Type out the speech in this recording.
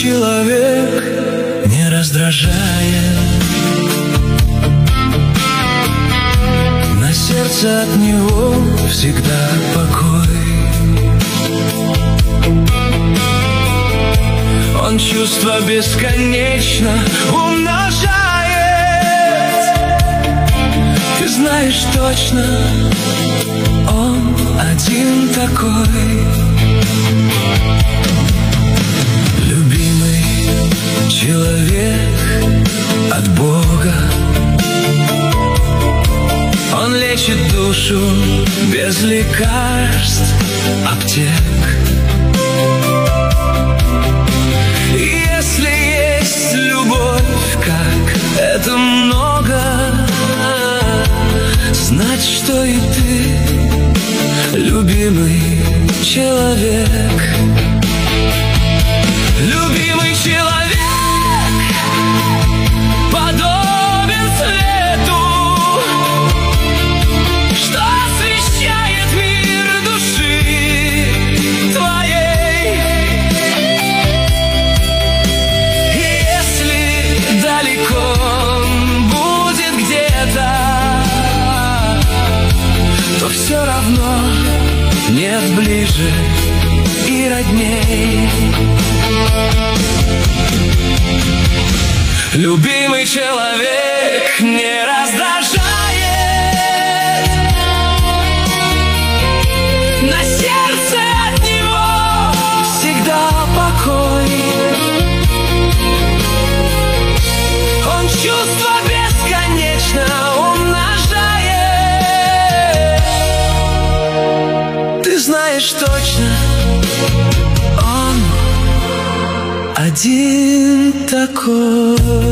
человек не раздражает, на сердце от него всегда покой. Он чувства бесконечно умножает. Ты знаешь точно, он один такой. Любимый человек от Бога. Он лечит душу без лекарств, аптек. Если есть любовь, как это много, знать, что и ты любимый человек. Любимый человек подобен свету, что освещает мир души твоей. И если далеко он будет где-то, то все равно нет ближе и родней. Любимый человек не раздражает, на сердце от него всегда покой. Он чувства бесконечно умножает. Ты знаешь точно, он один такой.